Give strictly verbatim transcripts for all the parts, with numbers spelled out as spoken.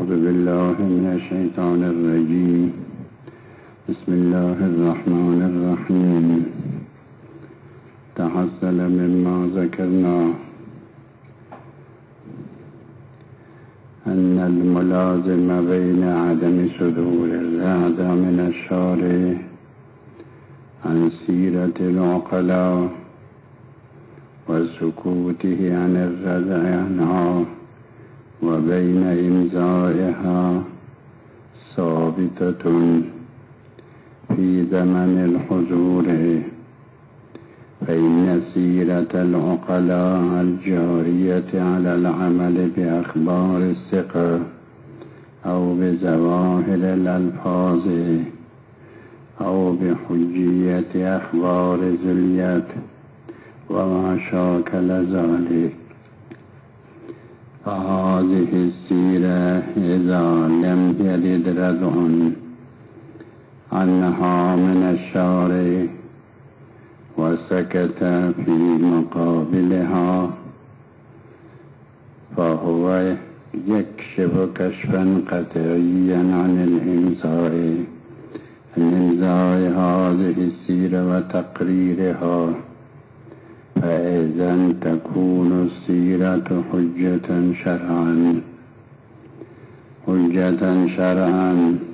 أعوذ بالله من الشيطان الرجيم. بسم الله الرحمن الرحيم. تحصل مما ذكرنا أن الملازم بين عدم صدور الرعد من الشارع عن سيرة العقلاء وسكوته عن الردع عنها وبين إمضائها ثابتة في زمن الحضور، فإن سيرة العقلاء الجارية على العمل بأخبار الثقة أو بظواهر الألفاظ أو بحجية أخبار زليت وما شاكل ذلك، فهذه السيرة إذا لم يرد ردع عنها من الشارع وسكت في مقابلها فهو يكشف كشفا قطعيا عن الإمضاء عن إمضاء هذه السيرة وتقريرها، فإذا تكون السيرة حجة شرعا حجة شرعا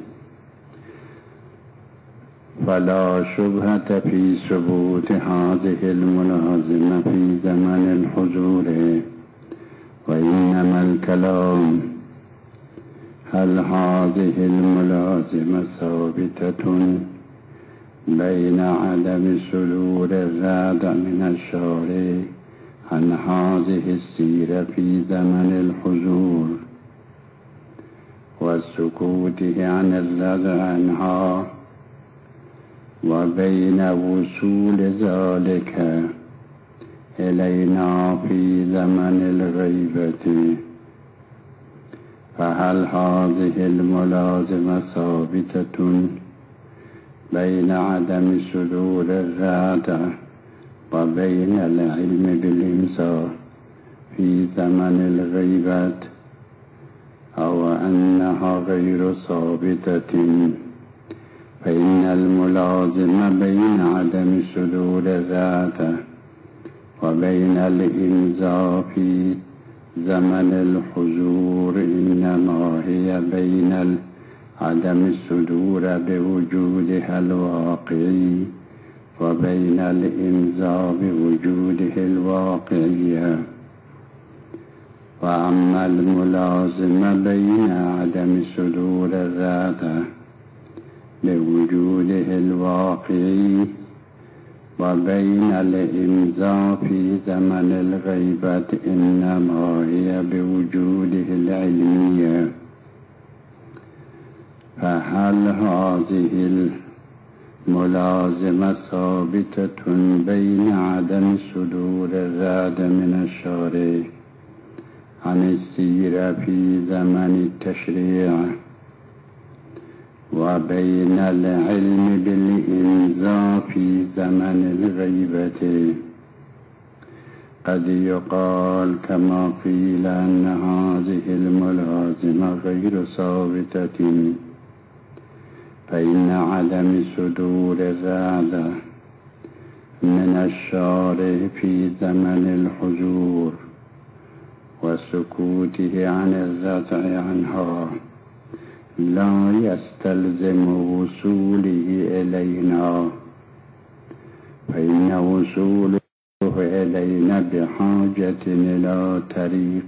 فلا شبهة في ثبوت هذه الملازمة في زمن الحضور، وإنما الكلام هل هذه الملازمة ثابتة بين عدم صدور الردع من الشارع عن هذه السيرة في زمن الحضور وسكوته عن الردع عنها وبين وصول ذلك إلينا في زمن الغيبة، فهل هذه الملازمة ثابتة بين عدم صدور الردع وبين العلم بالإمضاء في زمن الغيبة، أو أنها غير ثابتة؟ فإن الملازم بين عدم صدور الردع وبين الإمضاء في زمن الحضور إنما هي بين عدم الصدور بوجودها الواقعي وبين الإمضاء بوجوده الواقعية. وأما الملازم بين عدم صدور الردع بوجوده الواقعي وبين الإمضاء في زمن الغيبة إنما هي بوجوده العلمية، فهل هذه الملازمة ثابتة بين عدم صدور الردع من الشارع عن السيرة في زمن التشريع وبين العلم بالإمضاء في زمن الغيبة؟ قد يقال كما قيل أن هذه الملازمة غير ثابتة، فإن عدم صدور الردع من الشارع في زمن الحضور وسكوته عن الردع عنها لا يستلزم وصوله إلينا، فإن وصوله إلينا بحاجة إلى طريق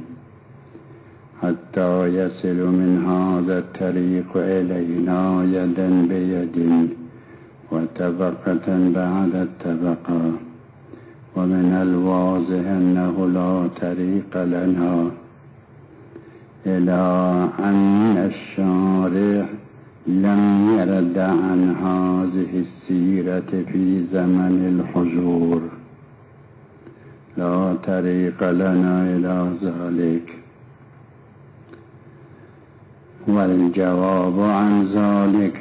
حتى يصل من هذا الطريق إلينا يدا بيد وطبقة بعد الطبقة، ومن الواضح أنه لا طريق لنا إلى أن الشارع لم يرد عن هذه السيرة في زمن الحضور، لا طريق لنا إلى ذلك. والجواب عن ذلك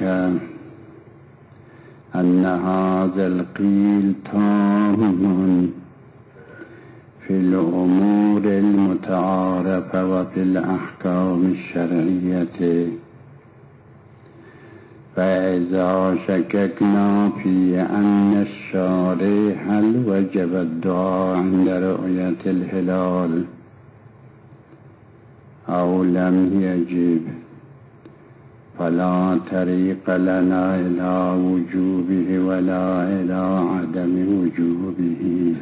أن هذا القيل تام في الأمور المتعارفة وفي الأحكام الشرعية. فإذا شككنا في أن الشارع هل وجب الدعاء عند رؤية الهلال أو لم يجب، فلا طريق لنا إلى وجوبه ولا إلى عدم وجوبه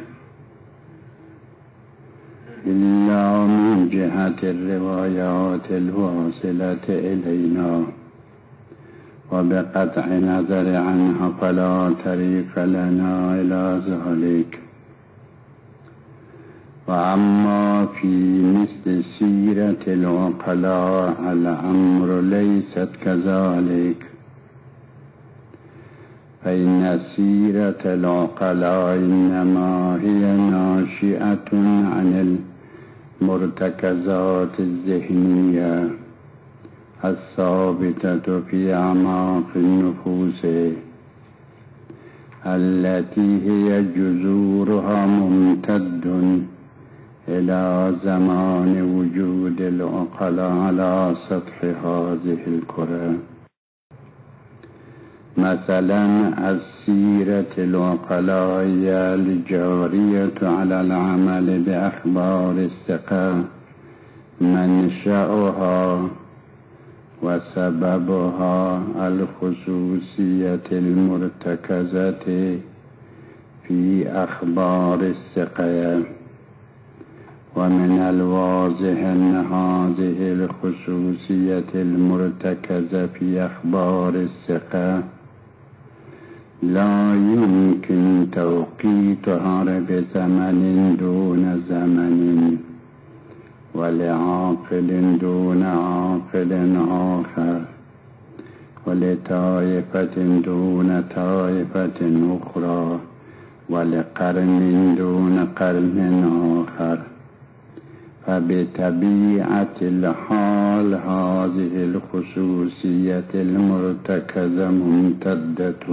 إلا من جهة الروايات الواصلة إلينا، وبقطع نظر عنها فلا طريق لنا إلى ذلك. وأما في مثل سيرة العقلاء الأمر ليست كذلك، فإن سيرة العقلاء إنما هي ناشئة عن المرتكزات الذهنية الثابتة في أعماق النفوس، التي هي جذورها ممتد إلى زمان وجود العقلاء على سطح هذه الكرة. مثلا السيرة العقلائية الجارية على العمل بأخبار الثقة منشأها وسببها الخصوصية المرتكزة في أخبار الثقة. ومن الواضح أن هذه الخصوصية المرتكزة في أخبار الثقة لا يمكن توقيتها بزمن دون زمن ولعاقل دون عاقل آخر ولطائفة دون طائفة أخرى ولقرن دون قرن آخر. فبطبيعة الحال هذه الخصوصية المرتكزة ممتدة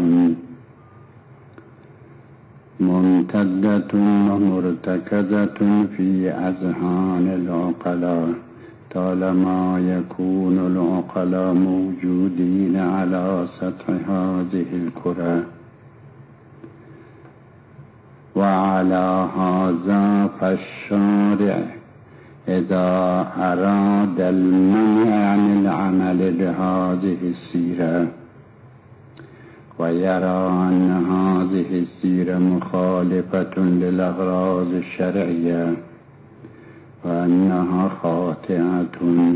ممتدة ومرتكزة في أذهان العقلاء طالما يكون العقلاء موجودين على سطح هذه الكرة. وعلى هذا فالشارع إذا أراد المنع عن العمل بهذه السيرة ويرى أن هذه السيرة مخالفة للأغراض الشرعية وأنها خاطئة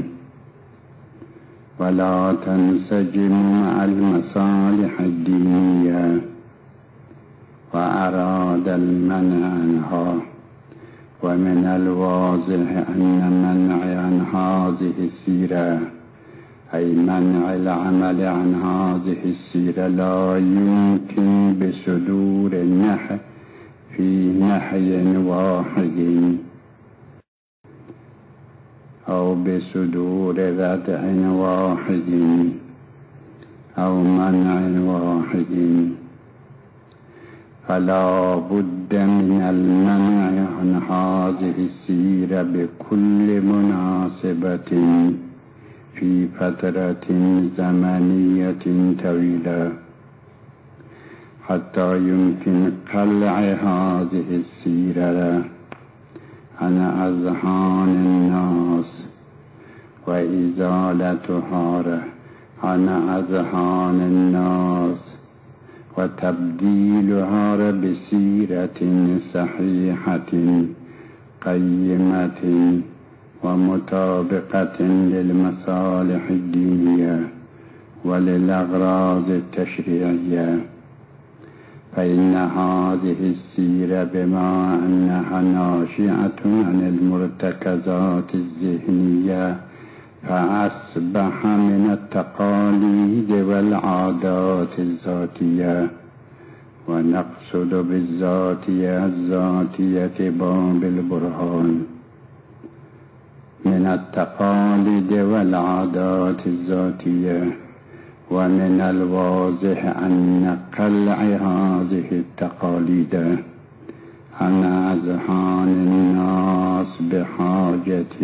ولا تنسجم مع المصالح الدينية وأراد المنع عنها. ومن الواضح أن منع عن هذه السيرة أي منع العمل عن هذه السيرة لا يمكن بصدور النحي في نحي واحد أو بصدور ردع واحد أو منع واحد، فلا بد من المنع عن هذه السيرة بكل مناسبة في فترة زمنية طويلة حتى يمكن قلع هذه السيرة عن أذهان الناس وإزالتها عن أذهان الناس وتبديلها بسيرة صحيحة قيمة ومطابقة للمصالح الدينية وللأغراض التشريعية. فإن هذه السيرة بما أنها ناشئة عن المرتكزات الذهنية فأصبح من التقاليد والعادات الذاتية، ونقصد بالذاتية الذاتية باب البرهان، من التقاليد والعادات الذاتية. ومن الواضح أن قلع هذه التقاليد عن أذهان الناس بحاجة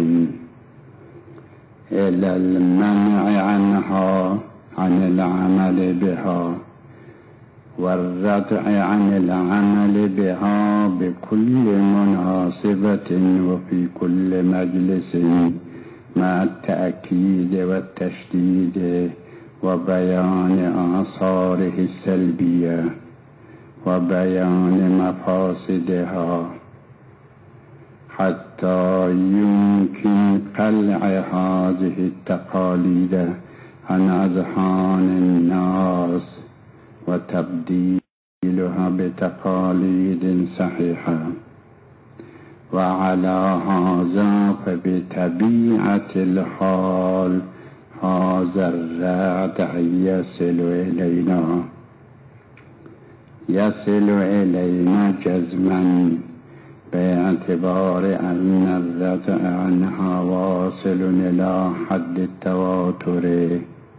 إلى المنع عنها عن العمل بها، والردع عن العمل بها بكل مناسبة وفي كل مجلس، مع التأكيد والتشديد وبيان آثاره السلبية وبيان مفاسدها، حتى يمكن قلع هذه التقاليد عن أذهان الناس وتبديلها بتقاليد صحيحة. وعلى هذا فبطبيعة الحال هذا الردع يصل إلينا يصل إلينا جزما، باعتبار أن الردع عنها واصل إلى حد التواتر،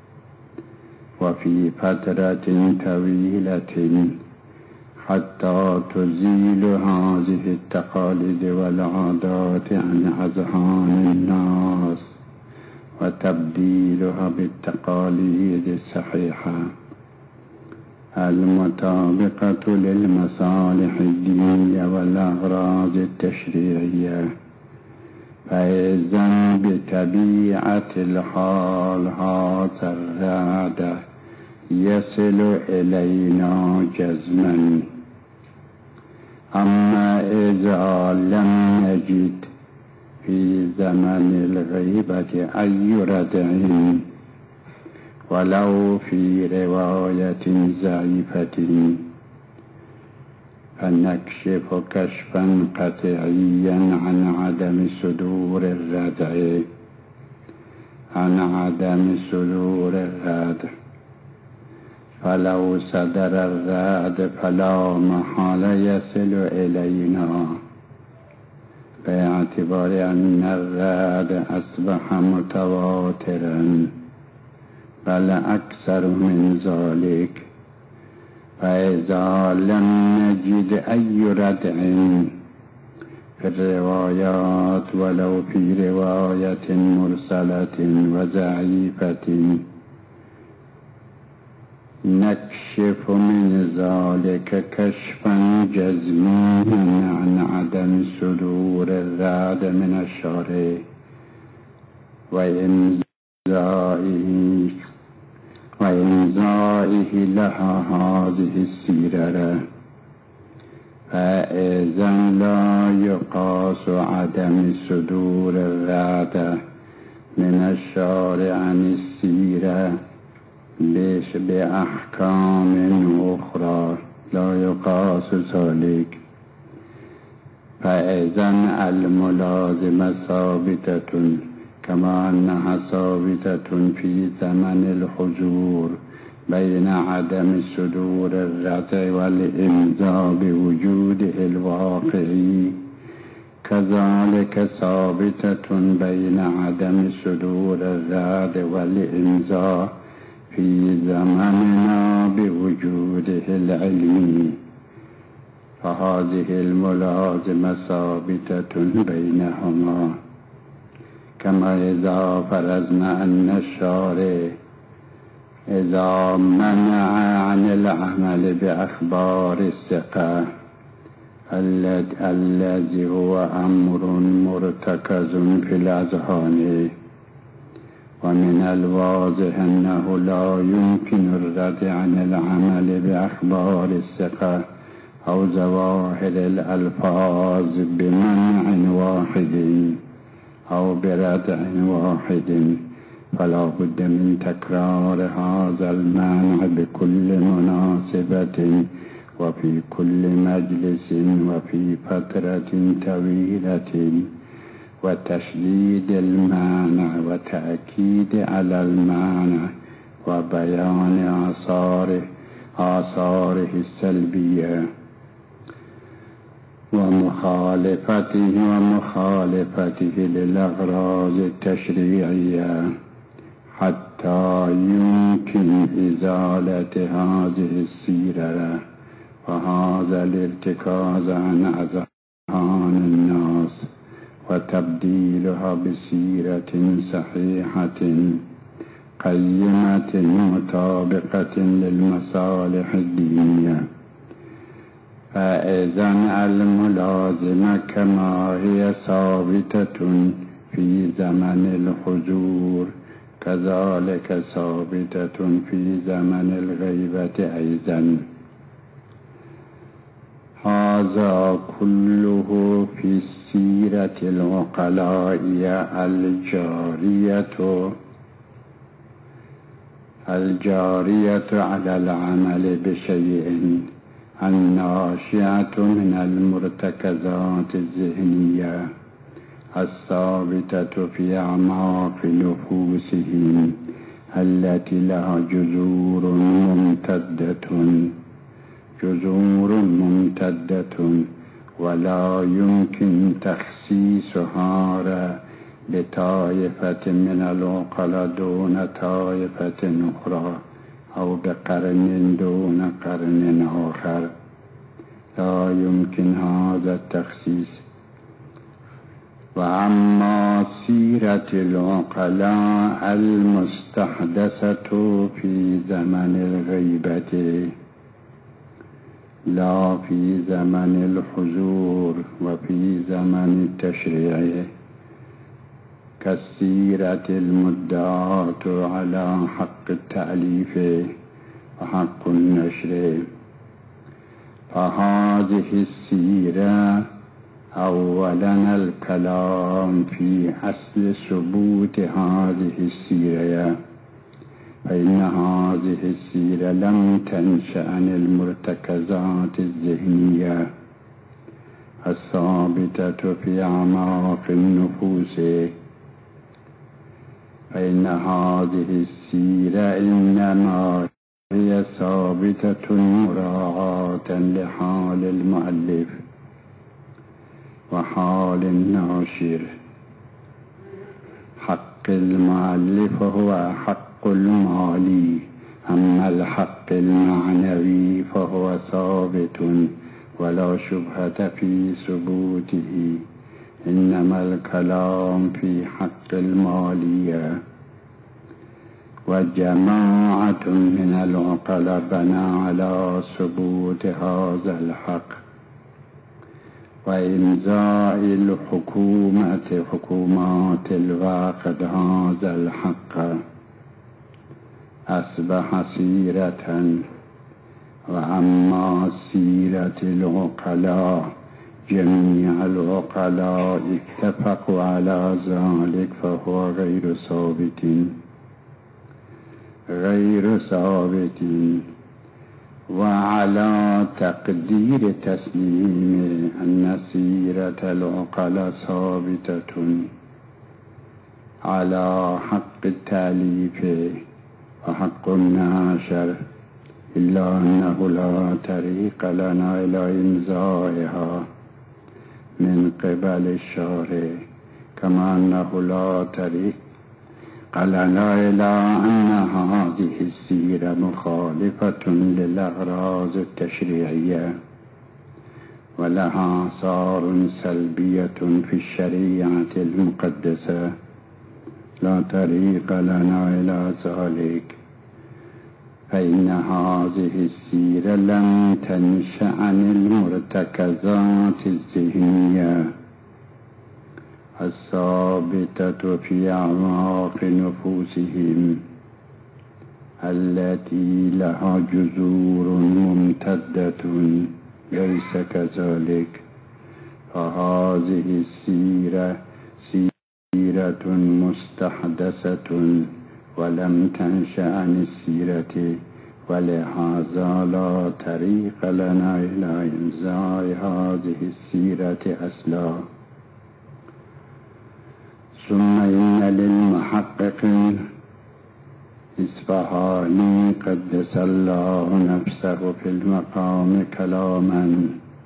وفي فترة طويلة، حتى تزيل هذه التقاليد والعادات عن أذهان الناس وتبديلها بالتقاليد الصحيحة المطابقة للمصالح الدينية والأغراض التشريعية. فإذا بطبيعة الحال هذا الردع يصل إلينا جزما. أما إذا لم نجد في زمن الغيبة أي ردع ولو في رواية ضعيفة، فنكشف كشفا قطعيا عن عدم صدور الردع عن عدم صدور الردع فلو صدر الردع فلا محالة يصل إلينا، باعتبار أن الردع أصبح متواترا بل أكثر من ذلك. فإذا لم نجد أي ردع في الروايات ولو في رواية مرسلة وضعيفة، نكشف من ذلك كشفا جزميا عن عدم صدور الردع من الشارع وإمضائه وإمضائه لها هذه السيرة. فإذا لا يقاس عدم صدور الردع من الشارع عن السيرة ليش بأحكام أخرى، لا يقاس ذلك. فإذا الملازمة ثابتة كما أنها ثابتة في زمن الحضور بين عدم صدور الردع والإمضاء بوجوده الواقعي، كذلك ثابتة بين عدم صدور الردع والإمضاء في زمننا بوجوده العلمي. فهذه الملازمة ثابتة بينهما، كما إذا فرضنا أن الشارع إذا منع عن العمل بأخبار الثقة الذي هو أمر مرتكز في الأذهان، ومن الواضح أنه لا يمكن الردع عن العمل بأخبار الثقة أو ظواهر الألفاظ بمنع واحد أو بردع واحد، فلا بد من تكرار هذا المانع بكل مناسبة وفي كل مجلس وفي فترة طويلة، وتشديد المانع وتأكيد على المانع وبيان آثاره آثاره السلبية ومخالفته ومخالفته للأغراض التشريعية، حتى يمكن إزالة هذه السيرة فهذا الارتكاز عن أذهان الناس وتبديلها بسيرة صحيحة قيمة مطابقة للمصالح الدينية. فإذا الملازمة كما هي ثابتة في زمن الحضور كذلك ثابتة في زمن الغيبة أيضا. هذا كله في السيرة العقلائية الجارية الجارية على العمل بشيء الناشئة من المرتكزات الذهنية الثابتة في أعماق نفوسهم التي لها جذور ممتدة جذور ممتدة ولا يمكن تخصيصها بطائفة من العقلاء دون طائفة أخرى أو بقرن دون قرن آخر. لا يمكن هذا التخصيص. وأما سيرة العقلاء المستحدثة في زمن الغيبة لا في زمن الحضور وفي زمن التشريع كالسيرة المدعاة على حق التأليف وحق النشر. فهذه السيرة أولا الكلام في أصل ثبوت هذه السيرة، فإن هذه السيرة لم تنشأ عن المرتكزات الذهنية الثابتة في أعماق النفوس، فإن هذه السيرة إنما هي ثابتة مراعاة لحال المؤلف وحال الناشر. حق المؤلف هو حق المالي، أما الحق المعنوي فهو ثابت ولا شبهة في ثبوته، إنما الكلام في حق المالية. وجماعة من العقلاء بنى على ثبوت هذا الحق وإنزاء الحكومة حكومات الوقت هذا الحق أصبح سيرة. وأما سيرة العقلاء جميع العقلاء اتفقوا على ذلك فهو غير ثابت غير ثابت وعلى تقدير تسليم أن سيرة العقلاء ثابتة على حق التأليف وحق النشر، إلا أنه لا طريق لنا إلى إنزائها من قبل الشارع، كما أنه لا طريق لنا إلى أن هذه السيرة مخالفة للأغراض التشريعية ولها آثار سلبية في الشريعة المقدسة. لا طريق لنا إلى ذلك، فإن هذه السيرة لم تنشأ عن المرتكزات الذهنية الثابتة في أعماق نفوسهم التي لها جذور ممتدة، ليس كذلك. فهذه السيرة سيرة مستحدثة ولم تنشأ عن السيرة، ولهذا لا طريق لنا إلى إنزاع هذه السيرة أصلا. ثم إن للمحقق الإصفهاني قدس الله نفسه في المقام كلاما،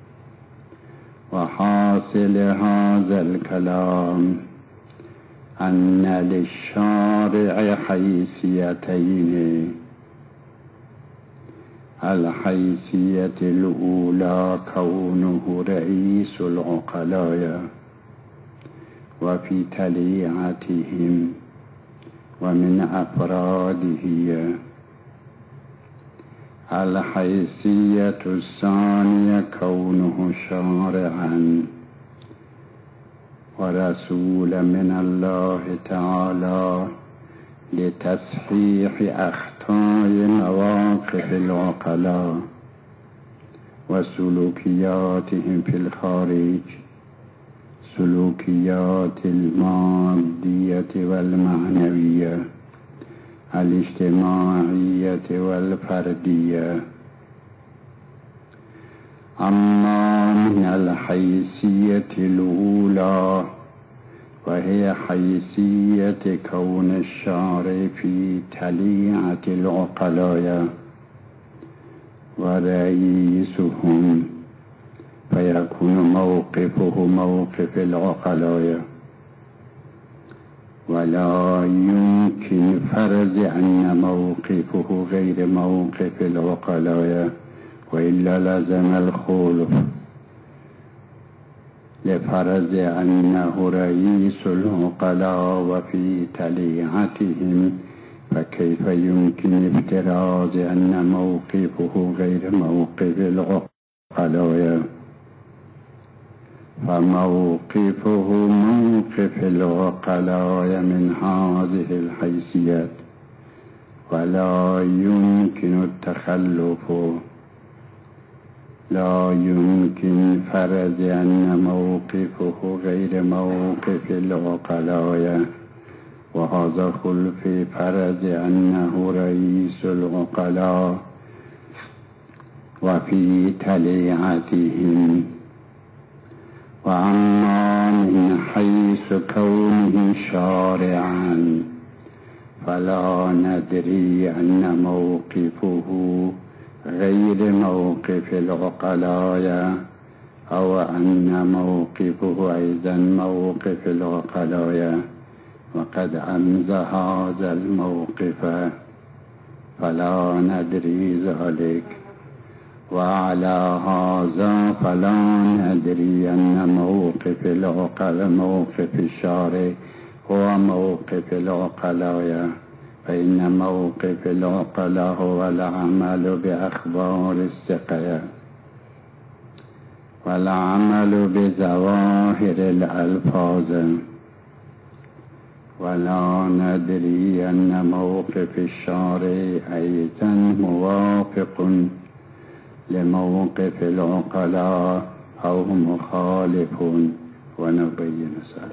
وحاصل هذا الكلام أن للشارع حيثيتين: الحيثية الأولى كونه رئيس العقلاء وفي تليعتهم ومن أفراده. الحيثية الثانية كونه شارعا ورسولا من الله تعالى لتصحيح أخطاء مواقف العقلاء وسلوكياتهم في الخارج، سلوكيات المادية والمعنوية، الاجتماعية والفردية. أما من الحيثية الأولى وهي حيثية كون الشارع في تليعة العقلاء ورئيسهم، فيكون موقفه موقف العقلاء، ولا يمكن فرض أن موقفه غير موقف العقلاء، وإلا لازم الخلف لفرض أنه رئيس العقلاء وفي تليعتهم، فكيف يمكن افتراض أن موقفه غير موقف العقلاء؟ فموقفه موقف العقلاء من هذه الحيثيات، ولا يمكن التخلف، لا يمكن فرض أن موقفه غير موقف العقلاء، وهذا خلف فرض أنه رئيس العقلاء وفي تليعتهم. وأما من حيث كونه شارعا فلا ندري أن موقفه غير موقف العقلاء أو أن موقفه أيضا موقف العقلاء، وقد أمز هذا الموقف فلا ندري ذلك. وعلى هذا فلا ندري أن موقف العقلاء موقف الشارع هو موقف العقلاء، فإن موقف العقلاء هو العمل بأخبار السقيا والعمل بظواهر الألفاظ، ولا ندري أن موقف الشارع أيضا موافق لموقف العقلاء أو مخالف، ونبين ذلك.